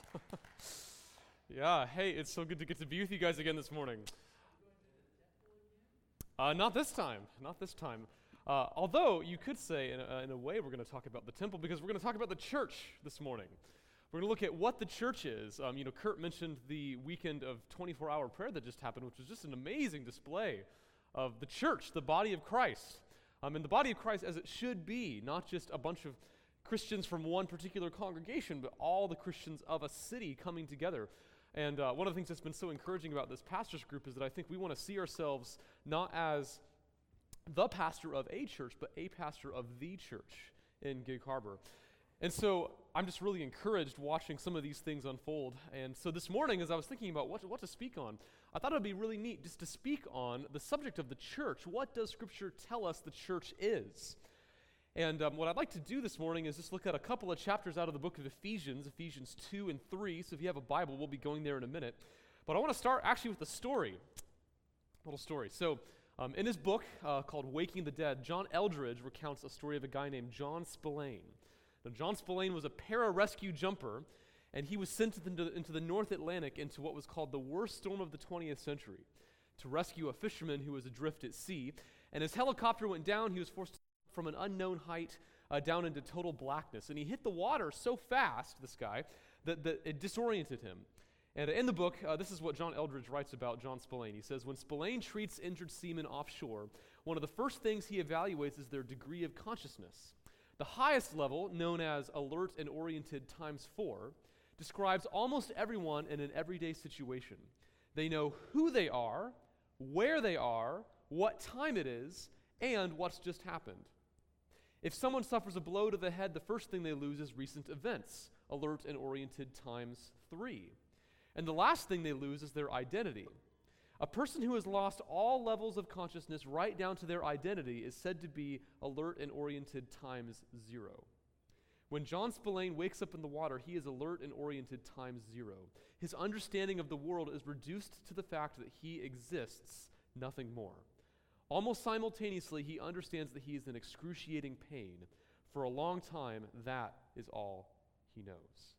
Yeah, hey, it's so good to get to be with you guys again this morning. Not this time, not this time. Although you could say, in a way, we're going to talk about the temple because we're going to talk about the church this morning. We're going to look at what the church is. Kurt mentioned the weekend of 24-hour prayer that just happened, which was just an amazing display of the church, the body of Christ. And the body of Christ as it should be, not just a bunch of Christians from one particular congregation, but all the Christians of a city coming together. And one of the things that's been so encouraging about this pastors group is that I think we want to see ourselves not as the pastor of a church, but a pastor of the church in Gig Harbor. And so I'm just really encouraged watching some of these things unfold. And so this morning, as I was thinking about what to speak on, I thought it would be really neat just to speak on the subject of the church. What does Scripture tell us the church is? And what I'd like to do this morning is just look at a couple of chapters out of the book of Ephesians, Ephesians 2 and 3. So if you have a Bible, we'll be going there in a minute. But I want to start actually with a story, little story. So in his book called Waking the Dead, John Eldredge recounts a story of a guy named John Spillane. Now, John Spillane was a pararescue jumper, and he was sent into the North Atlantic into what was called the worst storm of the 20th century to rescue a fisherman who was adrift at sea. And his helicopter went down. He was forced to from an unknown height down into total blackness. And he hit the water so fast, this guy, that it disoriented him. And in the book, this is what John Eldredge writes about John Spillane. He says, when Spillane treats injured seamen offshore, one of the first things he evaluates is their degree of consciousness. The highest level, known as alert and oriented times 4, describes almost everyone in an everyday situation. They know who they are, where they are, what time it is, and what's just happened. If someone suffers a blow to the head, the first thing they lose is recent events, alert and oriented times 3. And the last thing they lose is their identity. A person who has lost all levels of consciousness right down to their identity is said to be alert and oriented times 0. When John Spillane wakes up in the water, he is alert and oriented times 0. His understanding of the world is reduced to the fact that he exists, nothing more. Almost simultaneously, he understands that he is in excruciating pain. For a long time, that is all he knows.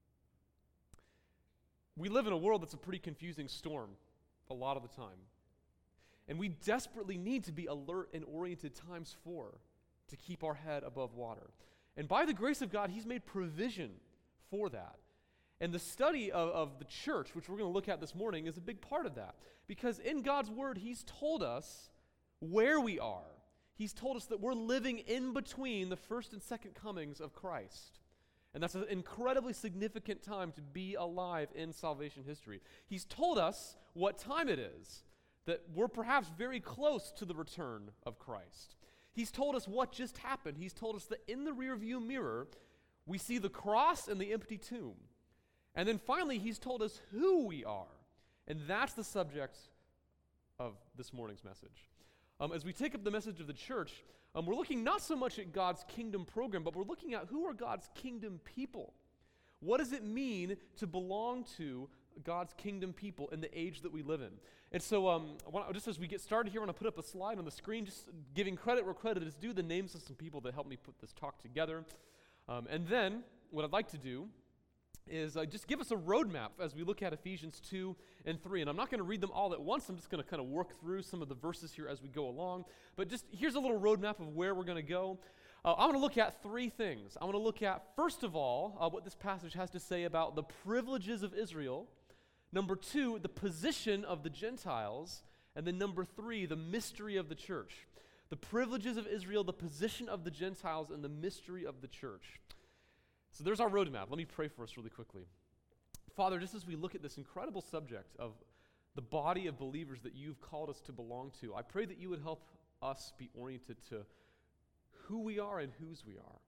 We live in a world that's a pretty confusing storm a lot of the time. And we desperately need to be alert and oriented times 4 to keep our head above water. And by the grace of God, he's made provision for that. And the study of the church, which we're going to look at this morning, is a big part of that. Because in God's word, he's told us where we are. He's told us that we're living in between the first and second comings of Christ. And that's an incredibly significant time to be alive in salvation history. He's told us what time it is, that we're perhaps very close to the return of Christ. He's told us what just happened. He's told us that in the rearview mirror, we see the cross and the empty tomb. And then finally, he's told us who we are. And that's the subject of this morning's message. As we take up the message of the church, we're looking not so much at God's kingdom program, but we're looking at who are God's kingdom people. What does it mean to belong to God's kingdom people in the age that we live in? And so just as we get started here, I want to put up a slide on the screen, just giving credit where credit is due, the names of some people that helped me put this talk together. And then what I'd like to do is just give us a roadmap as we look at Ephesians 2 and 3. And I'm not going to read them all at once. I'm just going to kind of work through some of the verses here as we go along. But just here's a little roadmap of where we're going to go. I want to look at 3 things. I want to look at, first of all, what this passage has to say about the privileges of Israel. Number 2, the position of the Gentiles. And then number 3, the mystery of the church. The privileges of Israel, the position of the Gentiles, and the mystery of the church. So there's our roadmap. Let me pray for us really quickly. Father, just as we look at this incredible subject of the body of believers that you've called us to belong to, I pray that you would help us be oriented to who we are and whose we are.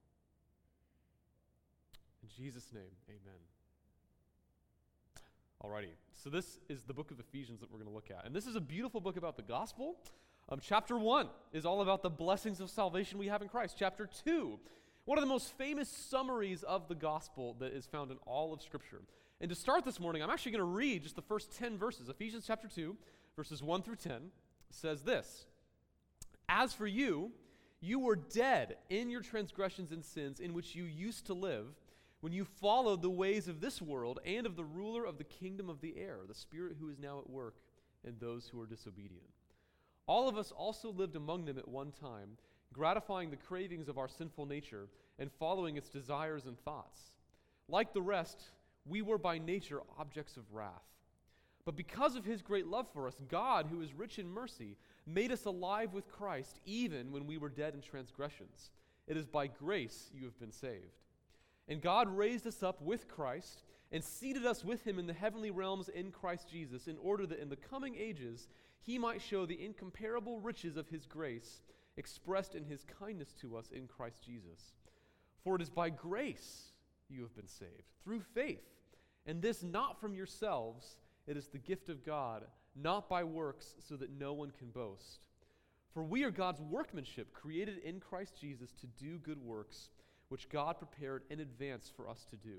In Jesus' name, amen. Alrighty, so this is the book of Ephesians that we're going to look at. And this is a beautiful book about the gospel. Chapter 1 is all about the blessings of salvation we have in Christ. Chapter 2, one of the most famous summaries of the gospel that is found in all of Scripture. And to start this morning, I'm actually going to read just the first 10 verses. Ephesians chapter 2, verses 1 through 10, says this: As for you, you were dead in your transgressions and sins in which you used to live when you followed the ways of this world and of the ruler of the kingdom of the air, the spirit who is now at work in those who are disobedient. All of us also lived among them at one time, gratifying the cravings of our sinful nature and following its desires and thoughts. Like the rest, we were by nature objects of wrath. But because of his great love for us, God, who is rich in mercy, made us alive with Christ even when we were dead in transgressions. It is by grace you have been saved. And God raised us up with Christ and seated us with him in the heavenly realms in Christ Jesus, in order that in the coming ages he might show the incomparable riches of his grace expressed in his kindness to us in Christ Jesus. For it is by grace you have been saved, through faith, and this not from yourselves, it is the gift of God, not by works, so that no one can boast. For we are God's workmanship, created in Christ Jesus to do good works, which God prepared in advance for us to do.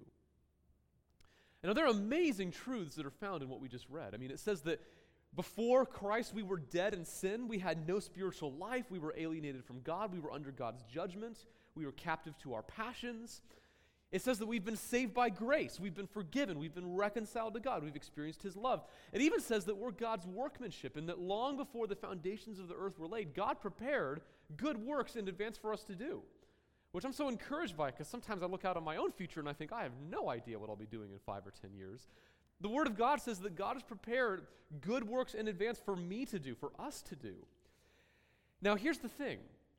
Now, there are amazing truths that are found in what we just read. I mean, it says that before Christ, we were dead in sin. We had no spiritual life. We were alienated from God. We were under God's judgment. We were captive to our passions. It says that we've been saved by grace. We've been forgiven. We've been reconciled to God. We've experienced his love. It even says that we're God's workmanship and that long before the foundations of the earth were laid, God prepared good works in advance for us to do, which I'm so encouraged by, because sometimes I look out on my own future and I think I have no idea what I'll be doing in 5 or 10 years. The Word of God says that God has prepared good works in advance for me to do, for us to do. Now, here's the thing.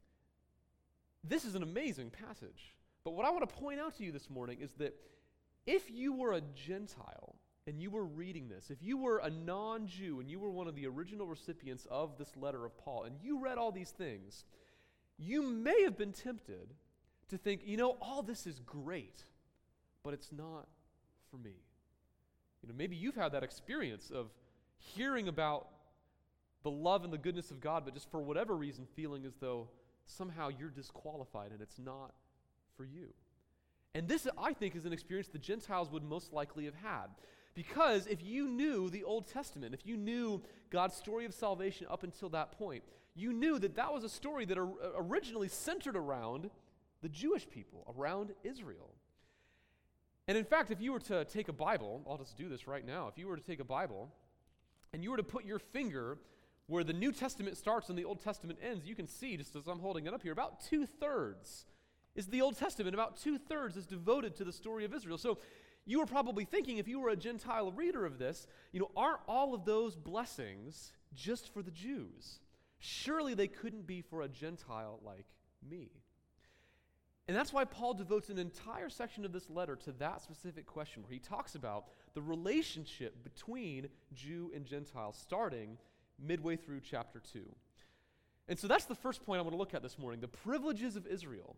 This is an amazing passage. But what I want to point out to you this morning is that if you were a Gentile and you were reading this, if you were a non-Jew and you were one of the original recipients of this letter of Paul, and you read all these things, you may have been tempted to think, all this is great, but it's not for me. Maybe you've had that experience of hearing about the love and the goodness of God, but just for whatever reason feeling as though somehow you're disqualified and it's not for you. And this, I think, is an experience the Gentiles would most likely have had. Because if you knew the Old Testament, if you knew God's story of salvation up until that point, you knew that that was a story that originally centered around the Jewish people, around Israel. And in fact, if you were to take a Bible, I'll just do this right now. If you were to take a Bible and you were to put your finger where the New Testament starts and the Old Testament ends, you can see, just as I'm holding it up here, about 2/3 is the Old Testament. About 2/3 is devoted to the story of Israel. So you were probably thinking, if you were a Gentile reader of this, aren't all of those blessings just for the Jews? Surely they couldn't be for a Gentile like me. And that's why Paul devotes an entire section of this letter to that specific question, where he talks about the relationship between Jew and Gentile, starting midway through chapter 2. And so that's the first point I want to look at this morning, the privileges of Israel.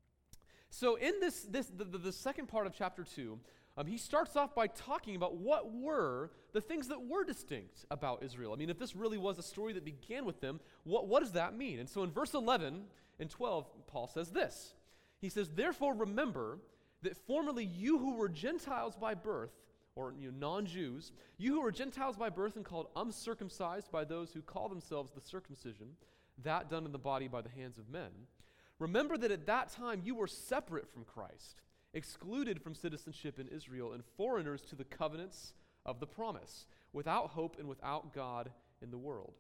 So in the second part of chapter 2, he starts off by talking about what were the things that were distinct about Israel. I mean, if this really was a story that began with them, what does that mean? And so in verse 11 and 12, Paul says this. He says, "Therefore remember that formerly you who were Gentiles by birth," or non-Jews, "you who were Gentiles by birth and called uncircumcised by those who call themselves the circumcision, that done in the body by the hands of men. Remember that at that time you were separate from Christ, excluded from citizenship in Israel, and foreigners to the covenants of the promise, without hope and without God in the world."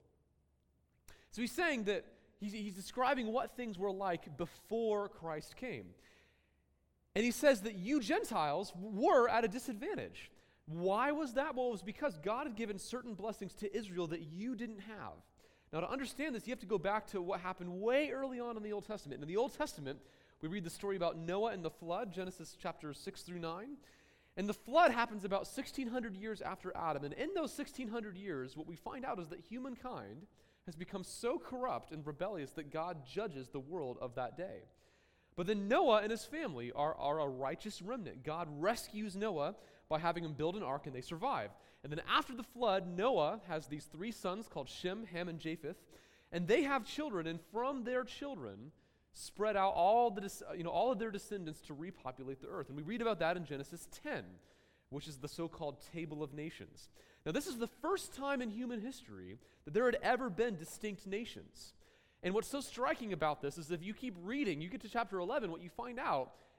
So he's saying that he's describing what things were like before Christ came. And he says that you Gentiles were at a disadvantage. Why was that? Well, it was because God had given certain blessings to Israel that you didn't have. Now, to understand this, you have to go back to what happened way early on in the Old Testament. In the Old Testament, we read the story about Noah and the flood, Genesis chapters 6 through 9. And the flood happens about 1,600 years after Adam. And in those 1,600 years, what we find out is that humankind has become so corrupt and rebellious that God judges the world of that day. But then Noah and his family are a righteous remnant. God rescues Noah by having him build an ark, and they survive. And then after the flood, Noah has these 3 sons called Shem, Ham, and Japheth, and they have children, and from their children spread out all of their descendants to repopulate the earth. And we read about that in Genesis 10, which is the so-called Table of Nations. Now, this is the first time in human history that there had ever been distinct nations. And what's so striking about this is if you keep reading, you get to chapter 11, what you find out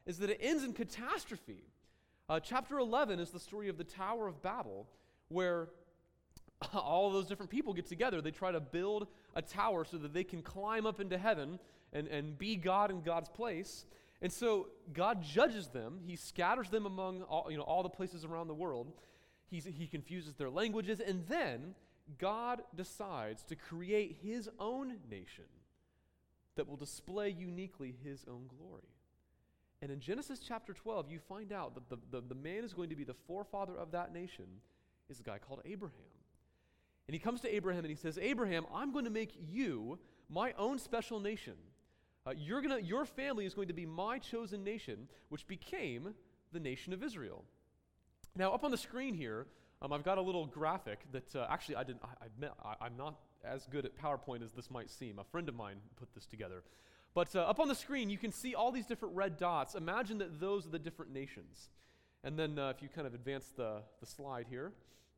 is that it ends in catastrophe. Chapter 11 is the story of the Tower of Babel, where all those different people get together. They try to build a tower so that they can climb up into heaven and be God in God's place. And so God judges them. He scatters them among all the places around the world. He confuses their languages. And then God decides to create his own nation that will display uniquely his own glory. And in Genesis chapter 12, you find out that the man who's going to be the forefather of that nation is a guy called Abraham. And he comes to Abraham and he says, Abraham, I'm going to make you my own special nation. Your family is going to be my chosen nation, which became the nation of Israel. Now, up on the screen here, I've got a little graphic that actually I'm not as good at PowerPoint as this might seem. A friend of mine put this together. But up on the screen, you can see all these different red dots. Imagine that those are the different nations. And then if you kind of advance the slide here.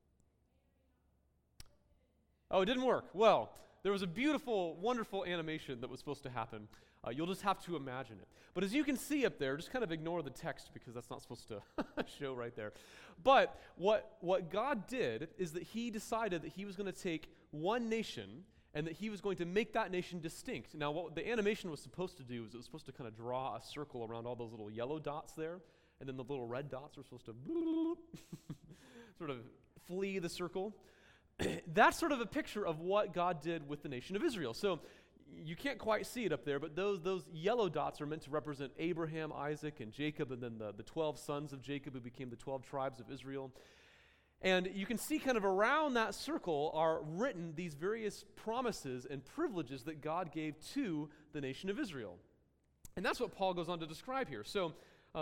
Oh, it didn't work. Well, there was a beautiful, wonderful animation that was supposed to happen. You'll just have to imagine it. But as you can see up there, just kind of ignore the text because that's not supposed to show right there. But what God did is that he decided that he was going to take one nation and that he was going to make that nation distinct. Now, what the animation was supposed to do is it was supposed to kind of draw a circle around all those little yellow dots there, and then the little red dots were supposed to sort of flee the circle. That's sort of a picture of what God did with the nation of Israel. So you can't quite see it up there, but those yellow dots are meant to represent Abraham, Isaac, and Jacob, and then the 12 sons of Jacob who became the 12 tribes of Israel. And you can see kind of around that circle are written these various promises and privileges that God gave to the nation of Israel. And that's what Paul goes on to describe here. So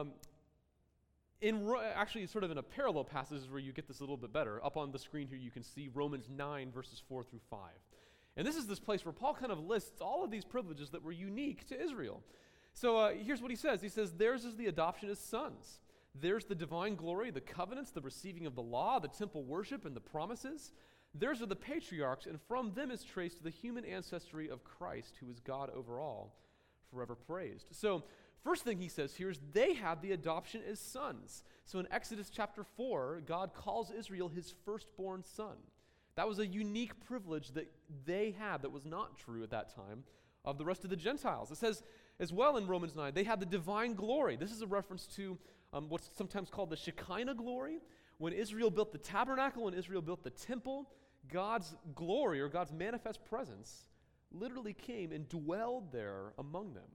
actually sort of in a parallel passage where you get this a little bit better. Up on the screen here you can see Romans 9 verses 4 through 5. And this is this place where Paul kind of lists all of these privileges that were unique to Israel. So here's what he says. He says, theirs is the adoption as sons. There's the divine glory, the covenants, the receiving of the law, the temple worship, and the promises. Theirs are the patriarchs, and from them is traced the human ancestry of Christ, who is God over all, forever praised. So first thing he says here is they have the adoption as sons. So in Exodus chapter 4, God calls Israel his firstborn son. That was a unique privilege that they had that was not true at that time of the rest of the Gentiles. It says as well in Romans 9, they had the divine glory. This is a reference to what's sometimes called the Shekinah glory. When Israel built the tabernacle, when Israel built the temple, God's glory or God's manifest presence literally came and dwelled there among them.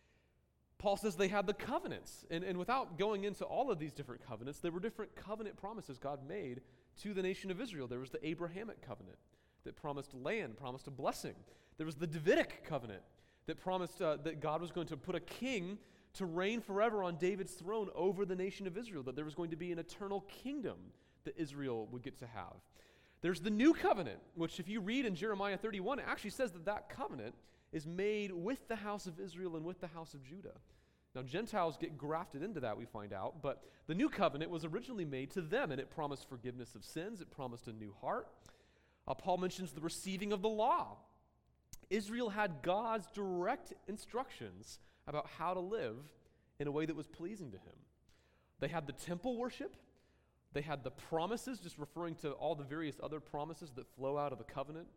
Paul says they had the covenants. And without going into all of these different covenants, there were different covenant promises God made to the nation of Israel. There was the Abrahamic covenant that promised land, promised a blessing. There was the Davidic covenant that promised that God was going to put a king to reign forever on David's throne over the nation of Israel, that there was going to be an eternal kingdom that Israel would get to have. There's the new covenant, which if you read in Jeremiah 31, it actually says that covenant is made with the house of Israel and with the house of Judah. Now, Gentiles get grafted into that, we find out, but the new covenant was originally made to them, and it promised forgiveness of sins. It promised a new heart. Paul mentions the receiving of the law. Israel had God's direct instructions about how to live in a way that was pleasing to him. They had the temple worship. They had the promises, just referring to all the various other promises that flow out of the covenants.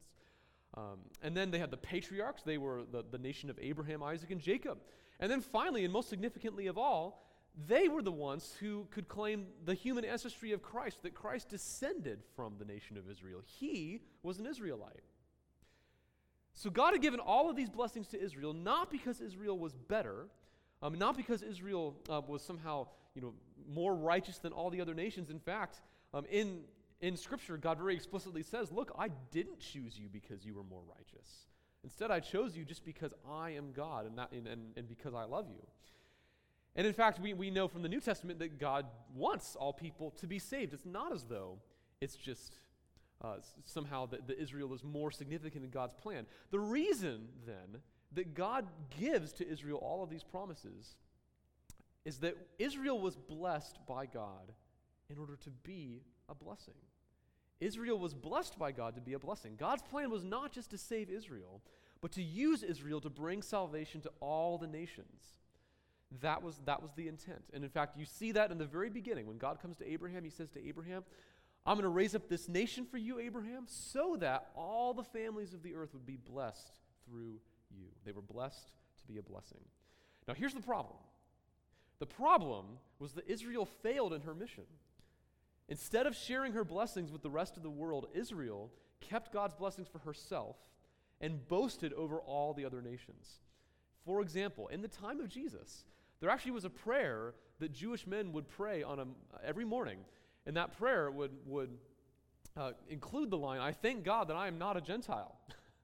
And then they had the patriarchs. They were the nation of Abraham, Isaac, and Jacob. And then finally, and most significantly of all, they were the ones who could claim the human ancestry of Christ, that Christ descended from the nation of Israel. He was an Israelite. So God had given all of these blessings to Israel, not because Israel was better, not because Israel was somehow more righteous than all the other nations. In fact, in Scripture, God very explicitly says, look, I didn't choose you because you were more righteous. Instead, I chose you just because I am God and because I love you. And in fact, we know from the New Testament that God wants all people to be saved. It's not as though it's just somehow that Israel is more significant in God's plan. The reason, then, that God gives to Israel all of these promises is that Israel was blessed by God in order to be a blessing. Israel was blessed by God to be a blessing. God's plan was not just to save Israel, but to use Israel to bring salvation to all the nations. That was the intent. And in fact, you see that in the very beginning. When God comes to Abraham, he says to Abraham, I'm going to raise up this nation for you, Abraham, so that all the families of the earth would be blessed through you. They were blessed to be a blessing. Now, here's the problem. The problem was that Israel failed in her mission. Instead of sharing her blessings with the rest of the world, Israel kept God's blessings for herself and boasted over all the other nations. For example, in the time of Jesus, there actually was a prayer that Jewish men would pray every morning, and that prayer would include the line, I thank God that I am not a Gentile.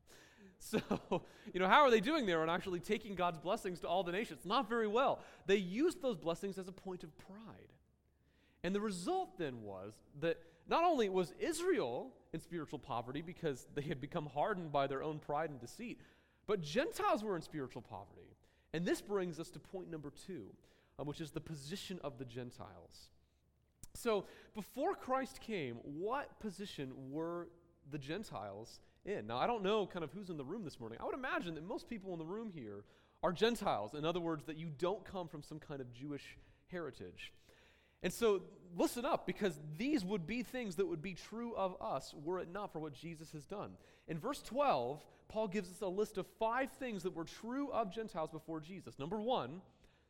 So, how are they doing there on actually taking God's blessings to all the nations? Not very well. They used those blessings as a point of pride. And the result then was that not only was Israel in spiritual poverty because they had become hardened by their own pride and deceit, but Gentiles were in spiritual poverty. And this brings us to point number 2, which is the position of the Gentiles. So, before Christ came, what position were the Gentiles in? Now, I don't know kind of who's in the room this morning. I would imagine that most people in the room here are Gentiles. In other words, that you don't come from some kind of Jewish heritage. And so, listen up, because these would be things that would be true of us were it not for what Jesus has done. In verse 12, Paul gives us a list of 5 things that were true of Gentiles before Jesus. Number 1,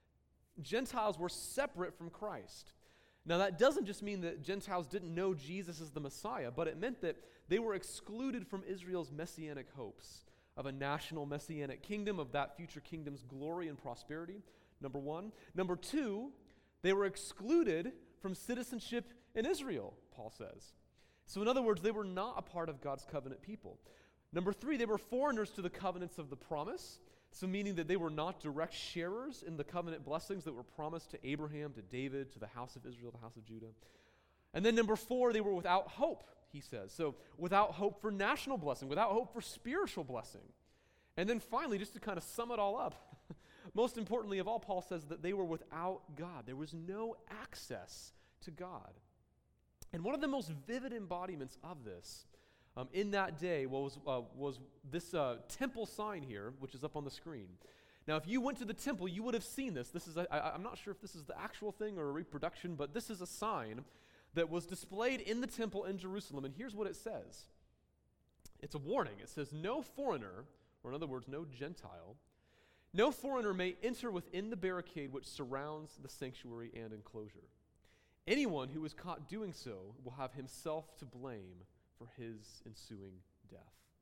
Gentiles were separate from Christ. Now, that doesn't just mean that Gentiles didn't know Jesus as the Messiah, but it meant that they were excluded from Israel's messianic hopes of a national messianic kingdom, of that future kingdom's glory and prosperity, number 1. Number 2, they were excluded from citizenship in Israel, Paul says. So in other words, they were not a part of God's covenant people. Number 3, they were foreigners to the covenants of the promise, so meaning that they were not direct sharers in the covenant blessings that were promised to Abraham, to David, to the house of Israel, the house of Judah. And then number 4, they were without hope, he says. So without hope for national blessing, without hope for spiritual blessing. And then finally, just to kind of sum it all up, most importantly of all, Paul says that they were without God. There was no access to God. And one of the most vivid embodiments of this in that day was this temple sign here, which is up on the screen. Now, if you went to the temple, you would have seen this. I'm not sure if this is the actual thing or a reproduction, but this is a sign that was displayed in the temple in Jerusalem. And here's what it says. It's a warning. It says, no foreigner, or in other words, no Gentile, no foreigner may enter within the barricade which surrounds the sanctuary and enclosure. Anyone who is caught doing so will have himself to blame for his ensuing death.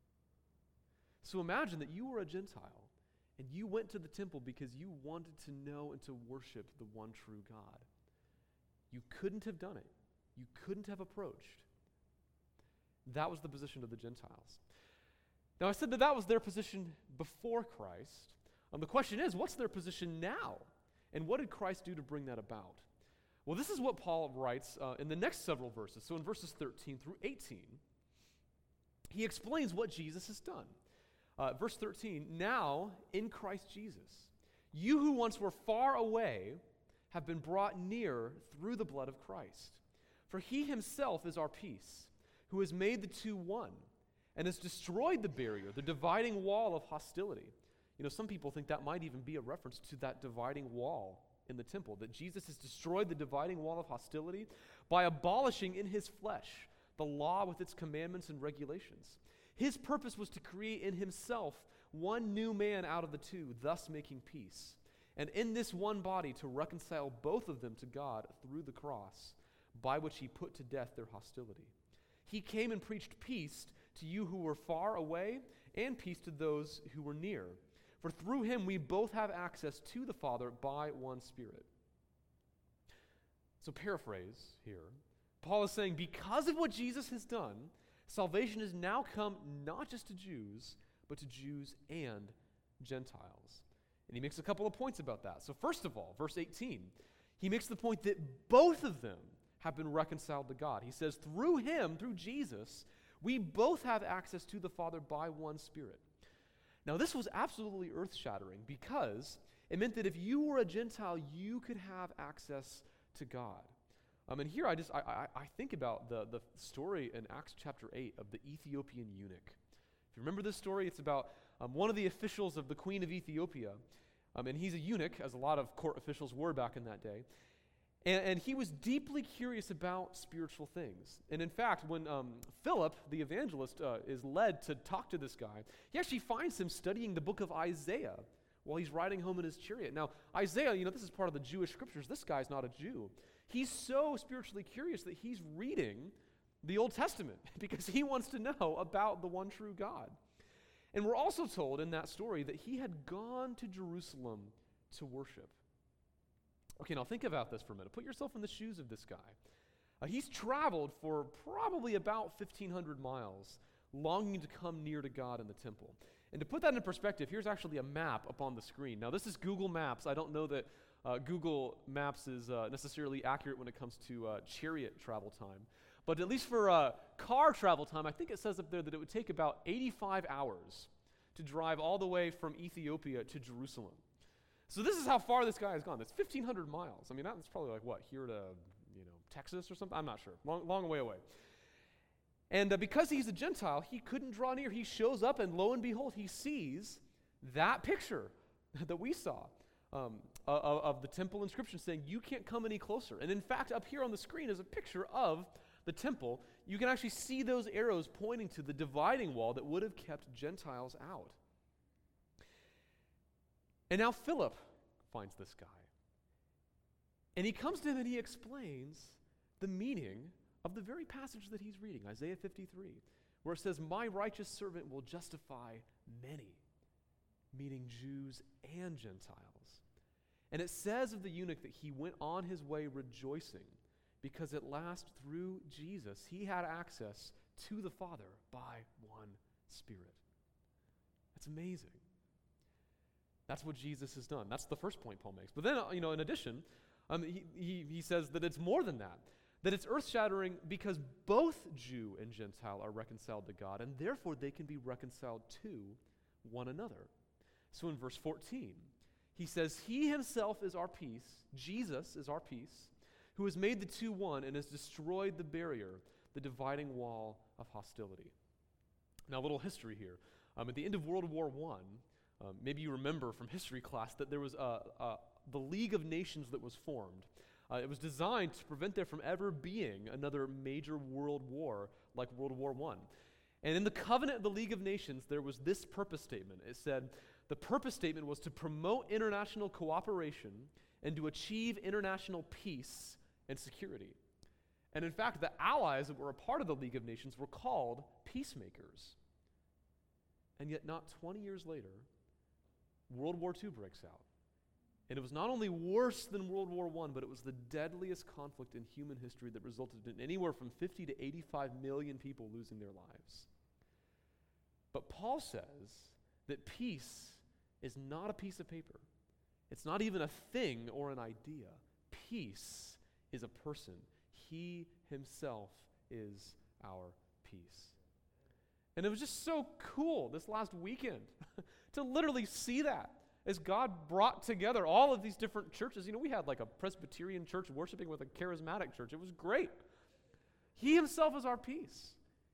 So imagine that you were a Gentile and you went to the temple because you wanted to know and to worship the one true God. You couldn't have done it. You couldn't have approached. That was the position of the Gentiles. Now, I said that was their position before Christ. The question is, what's their position now? And what did Christ do to bring that about? Well, this is what Paul writes in the next several verses. So in verses 13 through 18, he explains what Jesus has done. Verse 13, now in Christ Jesus, you who once were far away have been brought near through the blood of Christ. For he himself is our peace, who has made the two one, and has destroyed the barrier, the dividing wall of hostility. Some people think that might even be a reference to that dividing wall in the temple, that Jesus has destroyed the dividing wall of hostility by abolishing in his flesh the law with its commandments and regulations. His purpose was to create in himself one new man out of the two, thus making peace, and in this one body to reconcile both of them to God through the cross, by which he put to death their hostility. He came and preached peace to you who were far away and peace to those who were near. For through him we both have access to the Father by one Spirit. So paraphrase here. Paul is saying, because of what Jesus has done, salvation has now come not just to Jews, but to Jews and Gentiles. And he makes a couple of points about that. So first of all, verse 18, he makes the point that both of them have been reconciled to God. He says, through him, through Jesus, we both have access to the Father by one Spirit. Now, this was absolutely earth-shattering because it meant that if you were a Gentile, you could have access to God. And here I think about the story in Acts chapter 8 of the Ethiopian eunuch. If you remember this story, it's about one of the officials of the Queen of Ethiopia And he's a eunuch, as a lot of court officials were back in that day. And he was deeply curious about spiritual things. And in fact, when Philip, the evangelist, is led to talk to this guy, he actually finds him studying the book of Isaiah while he's riding home in his chariot. Now, Isaiah, this is part of the Jewish scriptures. This guy's not a Jew. He's so spiritually curious that he's reading the Old Testament because he wants to know about the one true God. And we're also told in that story that he had gone to Jerusalem to worship. Okay, now think about this for a minute. Put yourself in the shoes of this guy. He's traveled for probably about 1,500 miles, longing to come near to God in the temple. And to put that in perspective, here's actually a map up on the screen. Now, this is Google Maps. I don't know that Google Maps is necessarily accurate when it comes to chariot travel time. But at least for car travel time, I think it says up there that it would take about 85 hours to drive all the way from Ethiopia to Jerusalem. So this is how far this guy has gone. That's 1,500 miles. I mean, that's probably like what, here to, Texas or something? I'm not sure. Long way away. And because he's a Gentile, he couldn't draw near. He shows up, and lo and behold, he sees that picture that we saw of the temple inscription saying, you can't come any closer. And in fact, up here on the screen is a picture of the temple. You can actually see those arrows pointing to the dividing wall that would have kept Gentiles out. And now Philip finds this guy. And he comes to him and he explains the meaning of the very passage that he's reading, Isaiah 53, where it says, my righteous servant will justify many, meaning Jews and Gentiles. And it says of the eunuch that he went on his way rejoicing because at last through Jesus he had access to the Father by one Spirit. That's amazing. That's what Jesus has done. That's the first point Paul makes. But then, in addition, he says that it's more than that it's earth-shattering because both Jew and Gentile are reconciled to God, and therefore they can be reconciled to one another. So in verse 14, he says, he himself is our peace, Jesus is our peace, who has made the two one and has destroyed the barrier, the dividing wall of hostility. Now, a little history here. At the end of World War I, maybe you remember from history class that there was the League of Nations that was formed. It was designed to prevent there from ever being another major world war like World War I. And in the covenant of the League of Nations, there was this purpose statement. It said, the purpose statement was to promote international cooperation and to achieve international peace and security. And in fact, the allies that were a part of the League of Nations were called peacemakers. And yet not 20 years later, World War II breaks out. And it was not only worse than World War I, but it was the deadliest conflict in human history that resulted in anywhere from 50 to 85 million people losing their lives. But Paul says that peace is not a piece of paper. It's not even a thing or an idea. Peace is a person. He himself is our peace. And it was just so cool this last weekend to literally see that as God brought together all of these different churches. We had like a Presbyterian church worshiping with a charismatic church. It was great. He himself is our peace.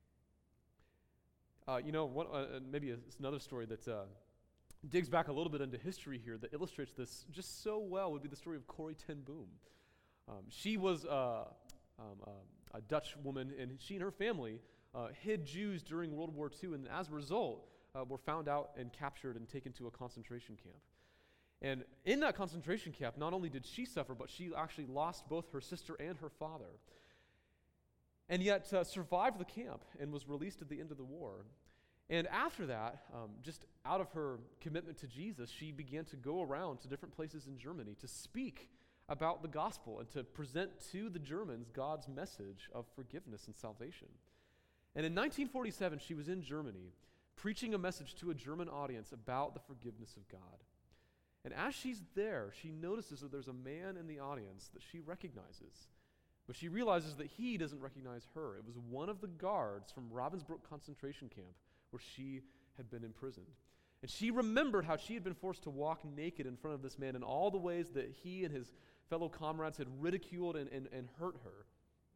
Maybe it's another story that digs back a little bit into history here that illustrates this just so well would be the story of Corrie ten Boom. She was a Dutch woman, and she and her family hid Jews during World War II, and as a result, were found out and captured and taken to a concentration camp. And in that concentration camp, not only did she suffer, but she actually lost both her sister and her father. And yet survived the camp and was released at the end of the war. And after that, just out of her commitment to Jesus, she began to go around to different places in Germany to speak about the gospel and to present to the Germans God's message of forgiveness and salvation. And in 1947, she was in Germany preaching a message to a German audience about the forgiveness of God. And as she's there, she notices that there's a man in the audience that she recognizes, but she realizes that he doesn't recognize her. It was one of the guards from Ravensbrück concentration camp where she had been imprisoned. And she remembered how she had been forced to walk naked in front of this man and all the ways that he and his fellow comrades had ridiculed and hurt her.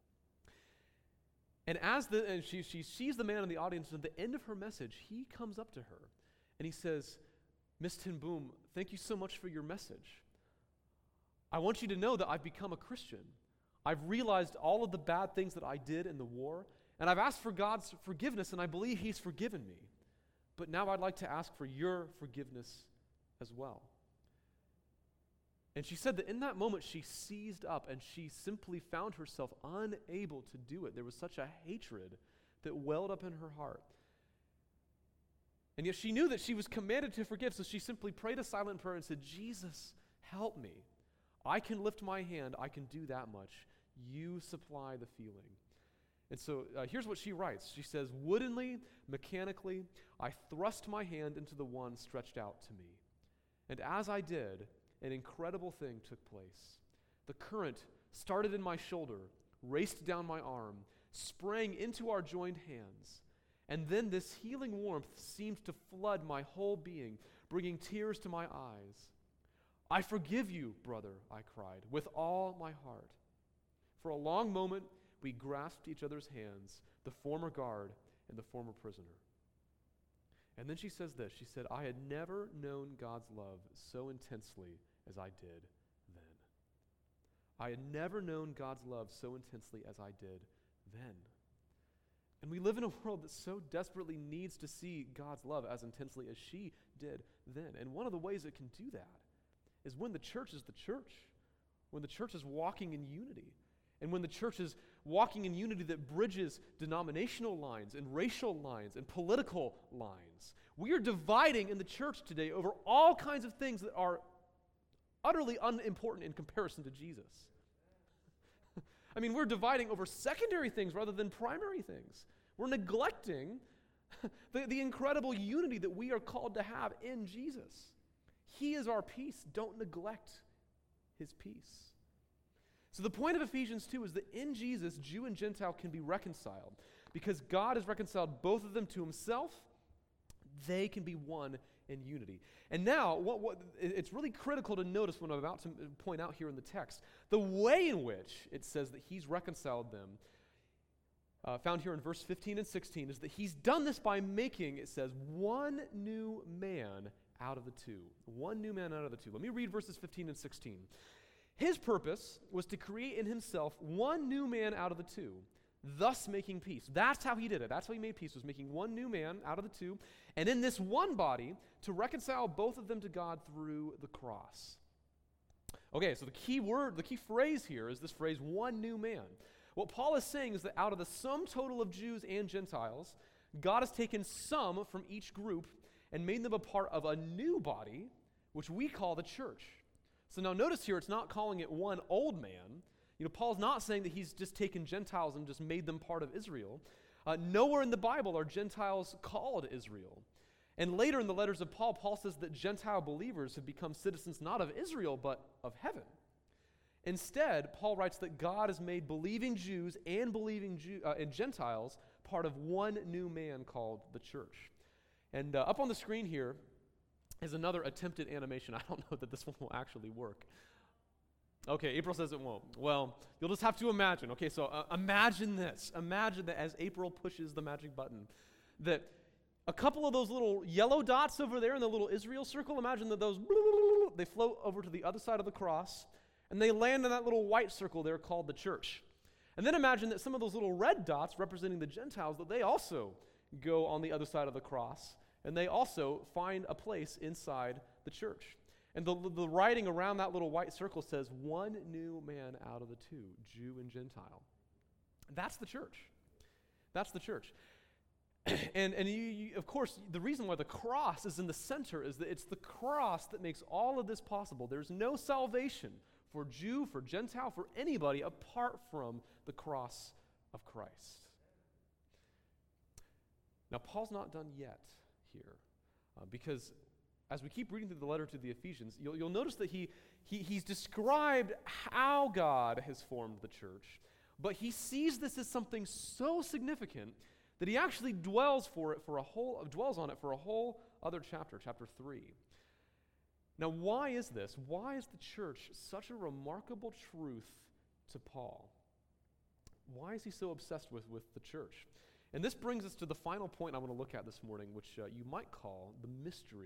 And she sees the man in the audience, and at the end of her message, he comes up to her and he says, Miss Ten Boom, thank you so much for your message. I want you to know that I've become a Christian. I've realized all of the bad things that I did in the war, and I've asked for God's forgiveness, and I believe He's forgiven me. But now I'd like to ask for your forgiveness as well. And she said that in that moment she seized up and she simply found herself unable to do it. There was such a hatred that welled up in her heart. And yet she knew that she was commanded to forgive, so she simply prayed a silent prayer and said, Jesus, help me. I can lift my hand. I can do that much. You supply the feeling. And so here's what she writes. She says, woodenly, mechanically, I thrust my hand into the one stretched out to me. And as I did, an incredible thing took place. The current started in my shoulder, raced down my arm, sprang into our joined hands. And then this healing warmth seemed to flood my whole being, bringing tears to my eyes. I forgive you, brother, I cried, with all my heart. For a long moment, we grasped each other's hands, the former guard and the former prisoner. And then she says this. She said, I had never known God's love so intensely as I did then. I had never known God's love so intensely as I did then. And we live in a world that so desperately needs to see God's love as intensely as she did then. And one of the ways it can do that is when the church is the church, when the church is walking in unity, and when the church is walking in unity that bridges denominational lines and racial lines and political lines. We are dividing in the church today over all kinds of things that are utterly unimportant in comparison to Jesus. I mean, we're dividing over secondary things rather than primary things. We're neglecting the incredible unity that we are called to have in Jesus. He is our peace. Don't neglect His peace. So the point of Ephesians 2 is that in Jesus, Jew and Gentile can be reconciled. Because God has reconciled both of them to Himself, they can be one in unity. And now, it's really critical to notice what I'm about to point out here in the text. The way in which it says that He's reconciled them, found here in verse 15 and 16, is that He's done this by making, it says, one new man out of the two. One new man out of the two. Let me read verses 15 and 16. His purpose was to create in Himself one new man out of the two, thus making peace. That's how He did it. That's how He made peace, was making one new man out of the two, and in this one body to reconcile both of them to God through the cross. Okay, so the key phrase here is this phrase, one new man. What Paul is saying is that out of the sum total of Jews and Gentiles, God has taken some from each group and made them a part of a new body, which we call the church. So now notice here, it's not calling it one old man. Paul's not saying that he's just taken Gentiles and just made them part of Israel. Nowhere in the Bible are Gentiles called Israel. And later in the letters of Paul, Paul says that Gentile believers have become citizens not of Israel, but of heaven. Instead, Paul writes that God has made believing Jews and and Gentiles part of one new man called the church. And up on the screen here is another attempted animation. I don't know that this one will actually work. Okay, April says it won't. Well, you'll just have to imagine. Okay, so imagine this. Imagine that as April pushes the magic button, that a couple of those little yellow dots over there in the little Israel circle, imagine that those, they float over to the other side of the cross, and they land in that little white circle there called the church. And then imagine that some of those little red dots representing the Gentiles, that they also go on the other side of the cross, and they also find a place inside the church. And the writing around that little white circle says, one new man out of the two, Jew and Gentile. That's the church. That's the church. And of course, the reason why the cross is in the center is that it's the cross that makes all of this possible. There's no salvation for Jew, for Gentile, for anybody apart from the cross of Christ. Now, Paul's not done yet here, because as we keep reading through the letter to the Ephesians, you'll notice that he's described how God has formed the church, but he sees this as something so significant that he actually dwells on it for a whole other chapter, chapter 3. Now, why is this? Why is the church such a remarkable truth to Paul? Why is he so obsessed with the church? And this brings us to the final point I want to look at this morning, which you might call the mystery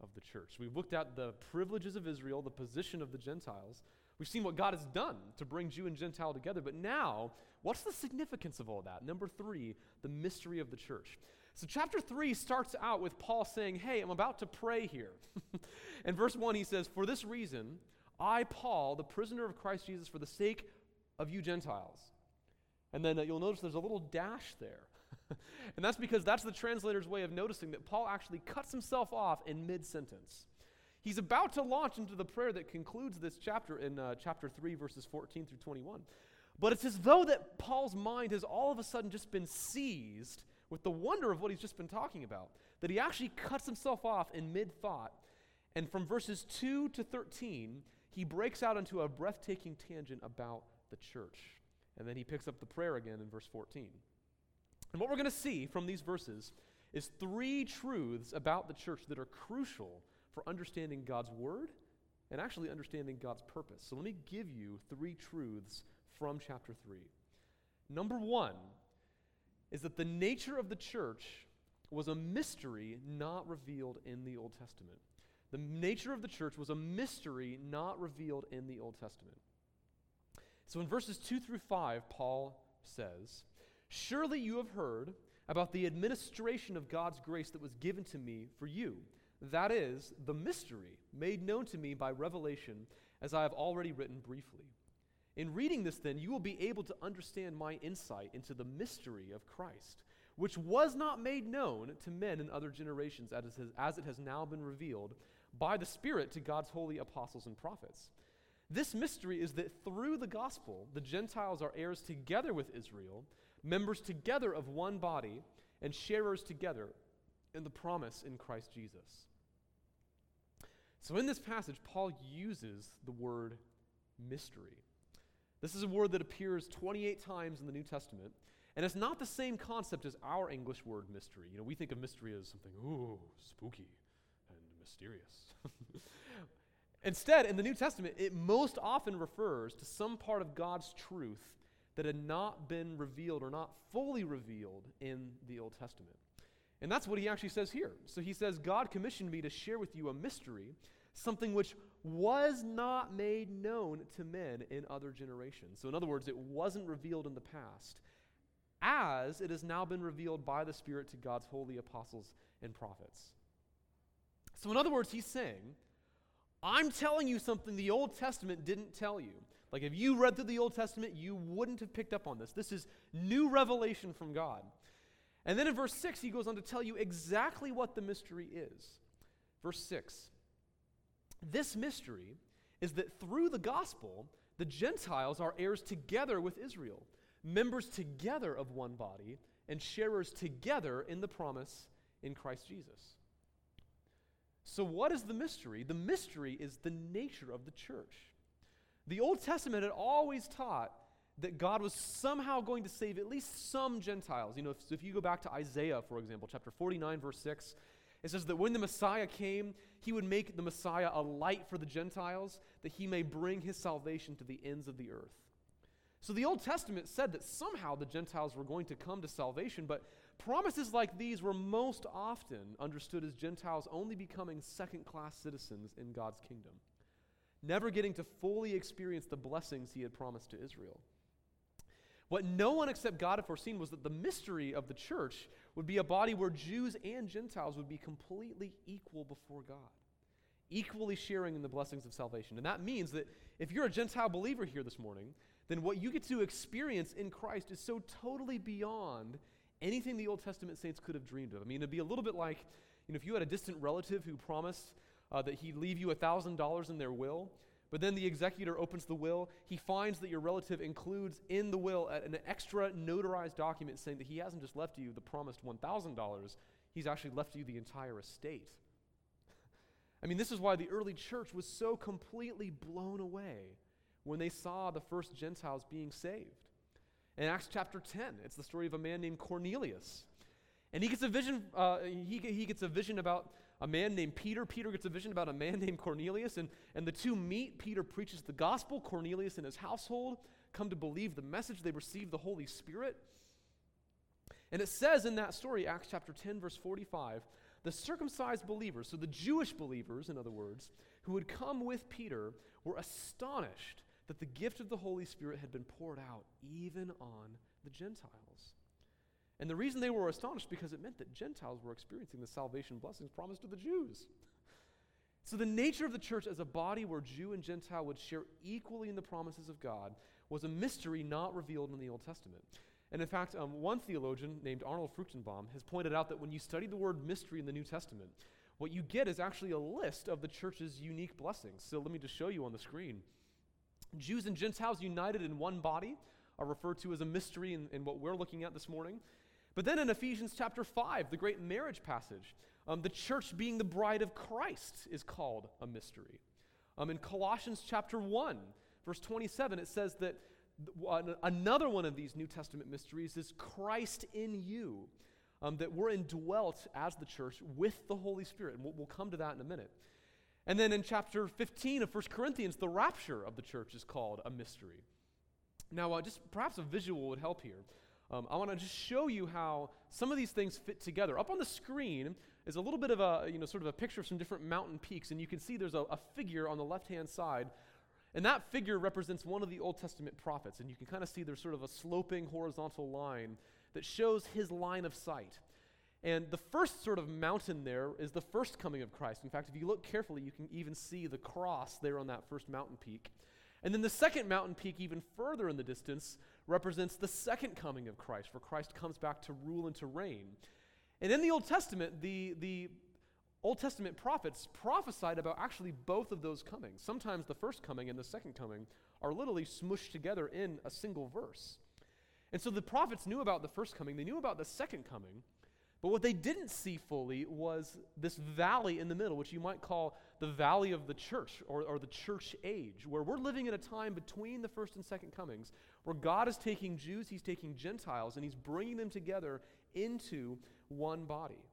of the church. We've looked at the privileges of Israel, the position of the Gentiles. We've seen what God has done to bring Jew and Gentile together. But now, what's the significance of all that? Number 3, the mystery of the church. So chapter 3 starts out with Paul saying, hey, I'm about to pray here. In verse 1, he says, for this reason, I, Paul, the prisoner of Christ Jesus, for the sake of you Gentiles. And then you'll notice there's a little dash there. And that's because that's the translator's way of noticing that Paul actually cuts himself off in mid-sentence. He's about to launch into the prayer that concludes this chapter in chapter 3, verses 14 through 21. But it's as though that Paul's mind has all of a sudden just been seized with the wonder of what he's just been talking about, that he actually cuts himself off in mid-thought. And from verses 2 to 13, he breaks out into a breathtaking tangent about the church. And then he picks up the prayer again in verse 14. And what we're going to see from these verses is 3 truths about the church that are crucial for understanding God's word and actually understanding God's purpose. So let me give you 3 truths from chapter 3. Number 1 is that the nature of the church was a mystery not revealed in the Old Testament. The nature of the church was a mystery not revealed in the Old Testament. So in verses 2 through 5, Paul says, surely you have heard about the administration of God's grace that was given to me for you. That is, the mystery made known to me by revelation, as I have already written briefly. In reading this, then, you will be able to understand my insight into the mystery of Christ, which was not made known to men in other generations, as it has now been revealed by the Spirit to God's holy apostles and prophets. This mystery is that through the gospel, the Gentiles are heirs together with Israel, members together of one body, and sharers together in the promise in Christ Jesus. So in this passage, Paul uses the word mystery. This is a word that appears 28 times in the New Testament, and it's not the same concept as our English word mystery. You know, we think of mystery as something, ooh, spooky and mysterious. Instead, in the New Testament, it most often refers to some part of God's truth that had not been revealed or not fully revealed in the Old Testament. And that's what he actually says here. So he says, God commissioned me to share with you a mystery, something which was not made known to men in other generations. So in other words, it wasn't revealed in the past, as it has now been revealed by the Spirit to God's holy apostles and prophets. So in other words, he's saying, I'm telling you something the Old Testament didn't tell you. Like if you read through the Old Testament, you wouldn't have picked up on this. This is new revelation from God. And then in verse 6, he goes on to tell you exactly what the mystery is. Verse 6, this mystery is that through the gospel, the Gentiles are heirs together with Israel, members together of one body, and sharers together in the promise in Christ Jesus. So what is the mystery? The mystery is the nature of the church. The Old Testament had always taught that God was somehow going to save at least some Gentiles. You know, if you go back to Isaiah, for example, chapter 49, verse 6, it says that when the Messiah came, he would make the Messiah a light for the Gentiles, that he may bring his salvation to the ends of the earth. So the Old Testament said that somehow the Gentiles were going to come to salvation, but promises like these were most often understood as Gentiles only becoming second-class citizens in God's kingdom, never getting to fully experience the blessings he had promised to Israel. What no one except God had foreseen was that the mystery of the church would be a body where Jews and Gentiles would be completely equal before God, equally sharing in the blessings of salvation. And that means that if you're a Gentile believer here this morning, then what you get to experience in Christ is so totally beyond anything the Old Testament saints could have dreamed of. I mean, it'd be a little bit like, you know, if you had a distant relative who promised that he'd leave you $1,000 in their will, but then the executor opens the will, he finds that your relative includes in the will an extra notarized document saying that he hasn't just left you the promised $1,000, he's actually left you the entire estate. I mean, this is why the early church was so completely blown away when they saw the first Gentiles being saved. In Acts chapter 10, it's the story of a man named Cornelius. And he gets a vision, he gets a vision about a man named Peter. Peter gets a vision about a man named Cornelius, and the two meet. Peter preaches the gospel. Cornelius and his household come to believe the message. They receive the Holy Spirit. And it says in that story, Acts chapter 10, verse 45, The circumcised believers, so the Jewish believers, in other words, who had come with Peter, were astonished that the gift of the Holy Spirit had been poured out even on the Gentiles. And the reason they were astonished because it meant that Gentiles were experiencing the salvation blessings promised to the Jews. So the nature of the church as a body where Jew and Gentile would share equally in the promises of God was a mystery not revealed in the Old Testament. And in fact, one theologian named Arnold Fruchtenbaum has pointed out that when you study the word mystery in the New Testament, what you get is actually a list of the church's unique blessings. So let me just show you on the screen. Jews and Gentiles united in one body are referred to as a mystery in what we're looking at this morning. But then in Ephesians chapter 5, the great marriage passage, the church being the bride of Christ is called a mystery. In Colossians chapter 1, verse 27, it says that another one of these New Testament mysteries is Christ in you, that we're indwelt as the church with the Holy Spirit. And we'll come to that in a minute. And then in chapter 15 of 1 Corinthians, the rapture of the church is called a mystery. Now, just perhaps a visual would help here. I want to just show you how some of these things fit together. Up on the screen is a little bit of sort of a picture of some different mountain peaks, and you can see there's a figure on the left-hand side, and that figure represents one of the Old Testament prophets, and you can kind of see there's sort of a sloping horizontal line that shows his line of sight. And the first sort of mountain there is the first coming of Christ. In fact, if you look carefully, you can even see the cross there on that first mountain peak. And then the second mountain peak, even further in the distance, represents the second coming of Christ, where Christ comes back to rule and to reign. And in the Old Testament, the Old Testament prophets prophesied about actually both of those comings. Sometimes the first coming and the second coming are literally smushed together in a single verse. And so the prophets knew about the first coming, they knew about the second coming, but what they didn't see fully was this valley in the middle, which you might call the valley of the church or the church age, where we're living in a time between the first and second comings, where God is taking Jews, he's taking Gentiles, and he's bringing them together into one body.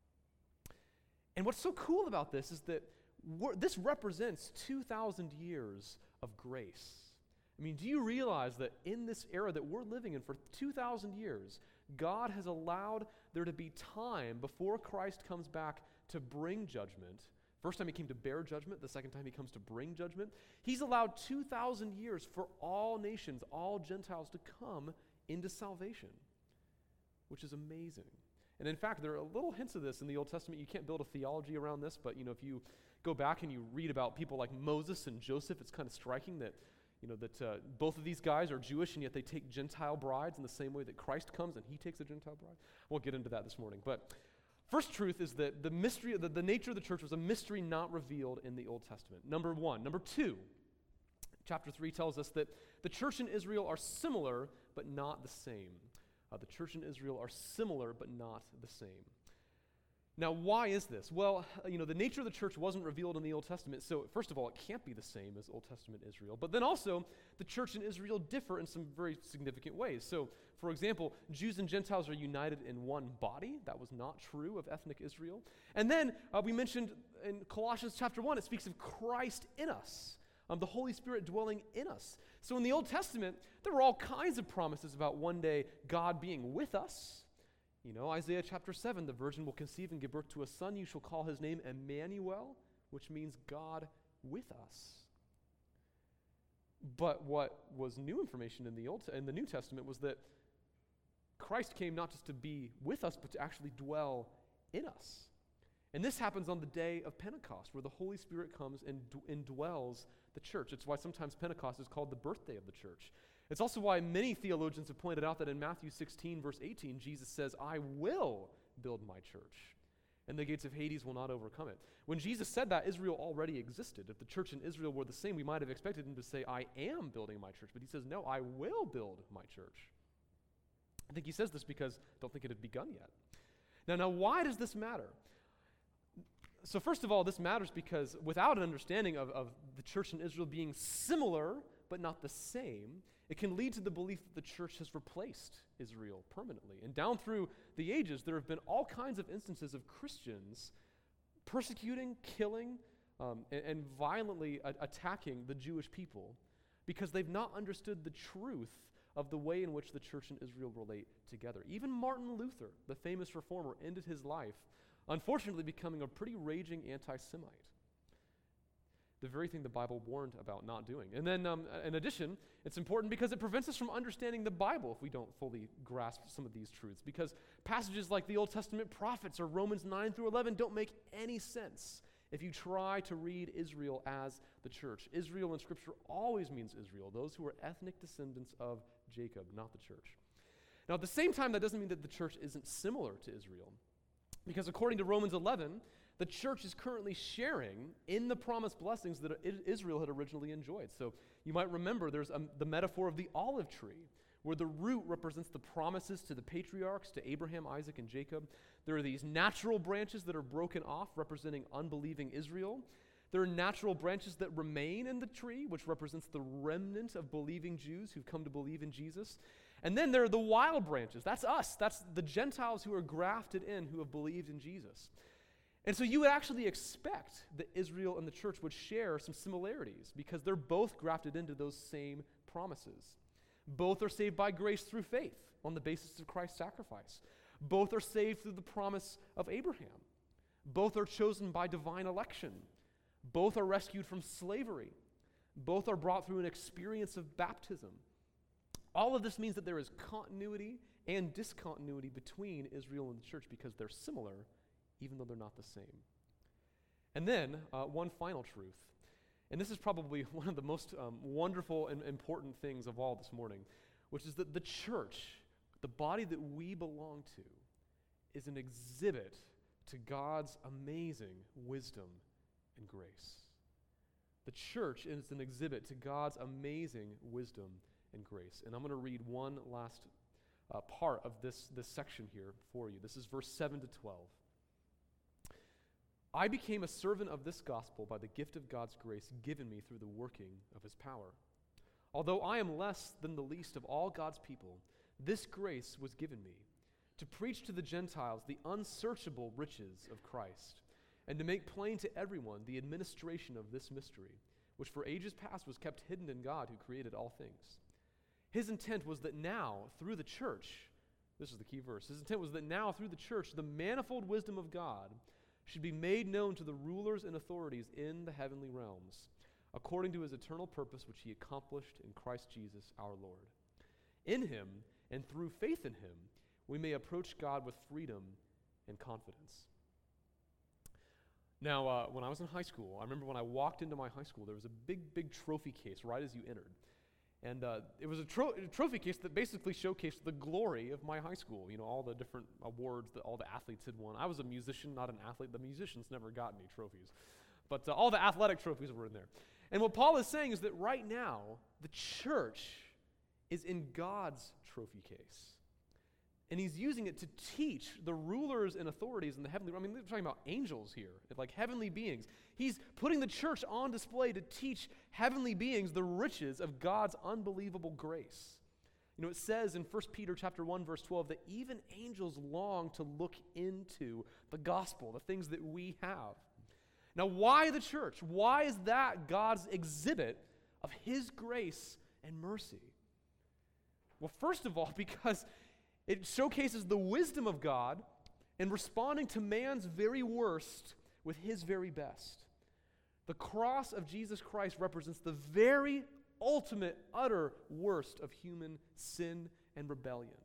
And what's so cool about this is that this represents 2,000 years of grace. I mean, do you realize that in this era that we're living in for 2,000 years, God has allowed there to be time before Christ comes back to bring judgment. First time he came to bear judgment, the second time he comes to bring judgment. He's allowed 2,000 years for all nations, all Gentiles to come into salvation, which is amazing. And in fact, there are little hints of this in the Old Testament. You can't build a theology around this, but if you go back and you read about people like Moses and Joseph, it's kind of striking that both of these guys are Jewish, and yet they take Gentile brides in the same way that Christ comes and he takes a Gentile bride. We'll get into that this morning. But first truth is that the mystery, the nature of the church was a mystery not revealed in the Old Testament. Number one. Number two, chapter 3 tells us that the church and Israel are similar but not the same. The church and Israel are similar but not the same. Now, why is this? Well, the nature of the church wasn't revealed in the Old Testament, so first of all, it can't be the same as Old Testament Israel. But then also, the church and Israel differ in some very significant ways. So, for example, Jews and Gentiles are united in one body. That was not true of ethnic Israel. And then we mentioned in Colossians chapter 1, it speaks of Christ in us, the Holy Spirit dwelling in us. So in the Old Testament, there were all kinds of promises about one day God being with us. Isaiah chapter 7, the virgin will conceive and give birth to a son. You shall call his name Emmanuel, which means God with us. But what was new information in the New Testament was that Christ came not just to be with us, but to actually dwell in us. And this happens on the day of Pentecost, where the Holy Spirit comes and indwells the church. It's why sometimes Pentecost is called the birthday of the church. It's also why many theologians have pointed out that in Matthew 16, verse 18, Jesus says, I will build my church, and the gates of Hades will not overcome it. When Jesus said that, Israel already existed. If the church and Israel were the same, we might have expected him to say, I am building my church. But he says, no, I will build my church. I think he says this because I don't think it had begun yet. Now, why does this matter? So first of all, this matters because without an understanding of the church and Israel being similar but not the same, it can lead to the belief that the church has replaced Israel permanently. And down through the ages, there have been all kinds of instances of Christians persecuting, killing, and violently attacking the Jewish people because they've not understood the truth of the way in which the church and Israel relate together. Even Martin Luther, the famous reformer, ended his life unfortunately becoming a pretty raging anti-Semite. The very thing the Bible warned about not doing. And then, in addition, it's important because it prevents us from understanding the Bible if we don't fully grasp some of these truths. Because passages like the Old Testament prophets or Romans 9 through 11 don't make any sense if you try to read Israel as the church. Israel in Scripture always means Israel, those who are ethnic descendants of Jacob, not the church. Now, at the same time, that doesn't mean that the church isn't similar to Israel. Because according to Romans 11, the church is currently sharing in the promised blessings that Israel had originally enjoyed. So you might remember there's the metaphor of the olive tree, where the root represents the promises to the patriarchs, to Abraham, Isaac, and Jacob. There are these natural branches that are broken off, representing unbelieving Israel. There are natural branches that remain in the tree, which represents the remnant of believing Jews who've come to believe in Jesus. And then there are the wild branches. That's us. That's the Gentiles who are grafted in, who have believed in Jesus. And so you would actually expect that Israel and the church would share some similarities because they're both grafted into those same promises. Both are saved by grace through faith on the basis of Christ's sacrifice. Both are saved through the promise of Abraham. Both are chosen by divine election. Both are rescued from slavery. Both are brought through an experience of baptism. All of this means that there is continuity and discontinuity between Israel and the church because they're similar, even though they're not the same. And then, one final truth, and this is probably one of the most wonderful and important things of all this morning, which is that the church, the body that we belong to, is an exhibit to God's amazing wisdom and grace. The church is an exhibit to God's amazing wisdom and grace. And I'm going to read one last part of this section here for you. This is verse 7 to 12. I became a servant of this gospel by the gift of God's grace given me through the working of his power. Although I am less than the least of all God's people, this grace was given me to preach to the Gentiles the unsearchable riches of Christ, and to make plain to everyone the administration of this mystery, which for ages past was kept hidden in God who created all things. His intent was that now, through the church, this is the key verse, his intent was that now, through the church, the manifold wisdom of God should be made known to the rulers and authorities in the heavenly realms, according to his eternal purpose which he accomplished in Christ Jesus our Lord. In him, and through faith in him, we may approach God with freedom and confidence. Now, when I was in high school, I remember when I walked into my high school, there was a big trophy case right as you entered. And it was a trophy case that basically showcased the glory of my high school. You know, all the different awards that all the athletes had won. I was a musician, not an athlete. The musicians never got any trophies. But all the athletic trophies were in there. And what Paul is saying is that right now, the church is in God's trophy case. And he's using it to teach the rulers and authorities in the heavenly realm. I mean, we're talking about angels here, like heavenly beings. He's putting the church on display to teach heavenly beings the riches of God's unbelievable grace. You know, it says in 1 Peter chapter 1, verse 12, that even angels long to look into the gospel, the things that we have. Now, why the church? Why is that God's exhibit of his grace and mercy? Well, first of all, because it showcases the wisdom of God in responding to man's very worst with his very best. The cross of Jesus Christ represents the very ultimate, utter worst of human sin and rebellion.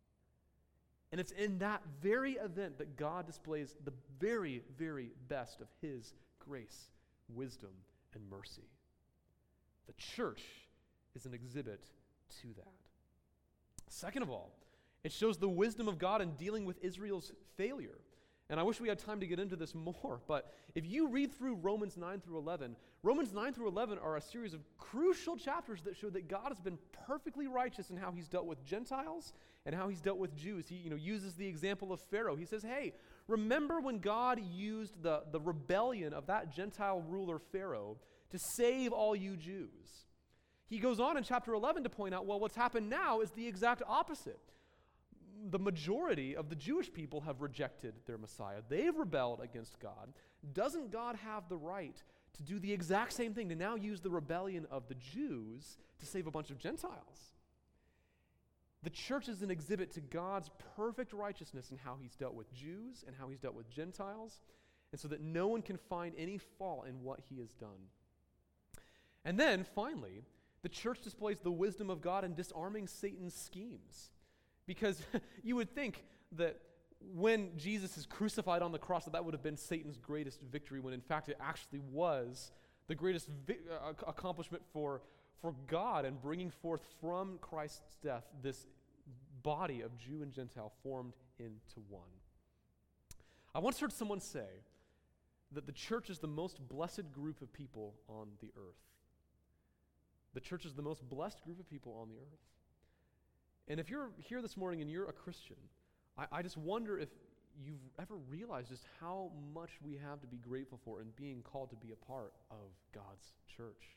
And it's in that very event that God displays the very, very best of his grace, wisdom, and mercy. The church is an exhibit to that. Second of all, it shows the wisdom of God in dealing with Israel's failure. And I wish we had time to get into this more, but if you read through Romans 9 through 11, Romans 9 through 11 are a series of crucial chapters that show that God has been perfectly righteous in how he's dealt with Gentiles and how he's dealt with Jews. He uses the example of Pharaoh. He says, hey, remember when God used the rebellion of that Gentile ruler Pharaoh to save all you Jews? He goes on in chapter 11 to point out, well, what's happened now is the exact opposite. The majority of the Jewish people have rejected their Messiah. They've rebelled against God. Doesn't God have the right to do the exact same thing, to now use the rebellion of the Jews to save a bunch of Gentiles? The church is an exhibit to God's perfect righteousness in how he's dealt with Jews and how he's dealt with Gentiles, and so that no one can find any fault in what he has done. And then, finally, the church displays the wisdom of God in disarming Satan's schemes. Because you would think that when Jesus is crucified on the cross, that would have been Satan's greatest victory, when in fact it actually was the greatest accomplishment for God in bringing forth from Christ's death this body of Jew and Gentile formed into one. I once heard someone say that the church is the most blessed group of people on the earth. The church is the most blessed group of people on the earth. And if you're here this morning and you're a Christian, I just wonder if you've ever realized just how much we have to be grateful for in being called to be a part of God's church.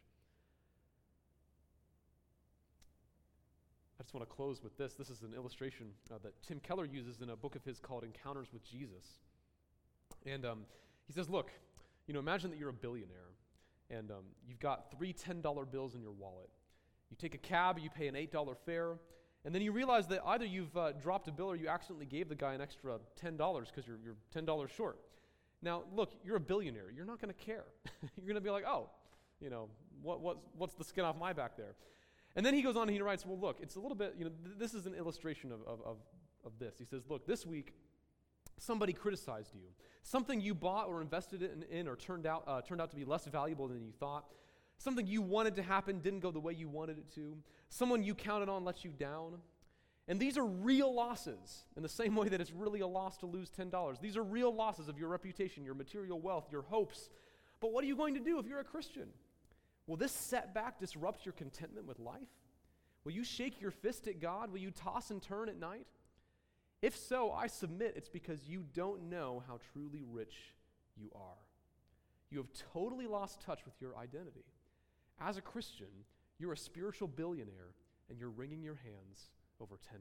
I just want to close with this. This is an illustration that Tim Keller uses in a book of his called Encounters with Jesus. And he says, look, imagine that you're a billionaire, and you've got 3 $10 bills in your wallet. You take a cab, you pay an $8 fare, and then you realize that either you've dropped a bill or you accidentally gave the guy an extra $10 because you're $10 short. Now, look, you're a billionaire. You're not going to care. You're going to be like, oh, what's the skin off my back there? And then he goes on and he writes, well, look, it's a little bit, this is an illustration of this. He says, look, this week, somebody criticized you. Something you bought or invested in or turned out to be less valuable than you thought. Something you wanted to happen didn't go the way you wanted it to. Someone you counted on let you down. And these are real losses, in the same way that it's really a loss to lose $10. These are real losses of your reputation, your material wealth, your hopes. But what are you going to do if you're a Christian? Will this setback disrupt your contentment with life? Will you shake your fist at God? Will you toss and turn at night? If so, I submit it's because you don't know how truly rich you are. You have totally lost touch with your identity. As a Christian, you're a spiritual billionaire, and you're wringing your hands over $10.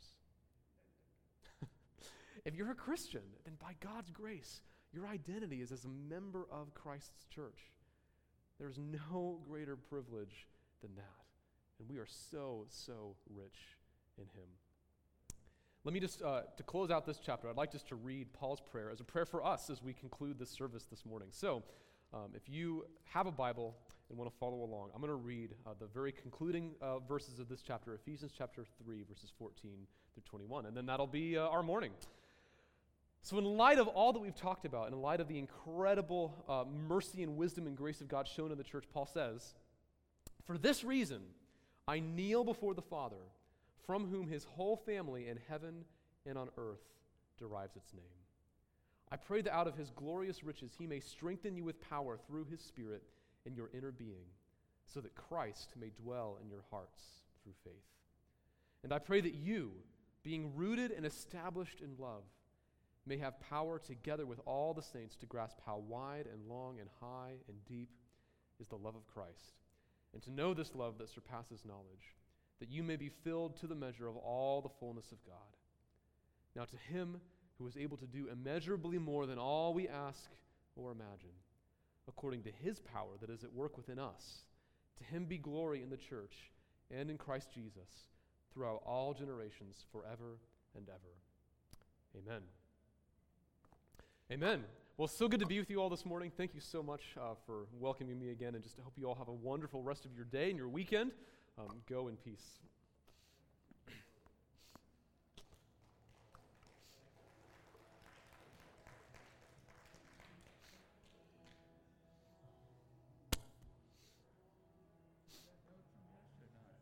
If you're a Christian, then by God's grace, your identity is as a member of Christ's church. There's no greater privilege than that. And we are so, so rich in him. Let me just, to close out this chapter, I'd like just to read Paul's prayer as a prayer for us as we conclude this service this morning. So, if you have a Bible and want to follow along, I'm going to read the very concluding verses of this chapter, Ephesians chapter 3, verses 14 through 21, and then that'll be our morning. So in light of all that we've talked about, and in light of the incredible mercy and wisdom and grace of God shown in the church, Paul says, "For this reason, I kneel before the Father, from whom his whole family in heaven and on earth derives its name. I pray that out of his glorious riches he may strengthen you with power through his Spirit in your inner being, so that Christ may dwell in your hearts through faith. And I pray that you, being rooted and established in love, may have power together with all the saints to grasp how wide and long and high and deep is the love of Christ, and to know this love that surpasses knowledge, that you may be filled to the measure of all the fullness of God. Now to him who is able to do immeasurably more than all we ask or imagine, according to his power that is at work within us, to him be glory in the church and in Christ Jesus throughout all generations, forever and ever. Amen." Amen. Well, it's so good to be with you all this morning. Thank you so much for welcoming me again, and just I hope you all have a wonderful rest of your day and your weekend. Go in peace.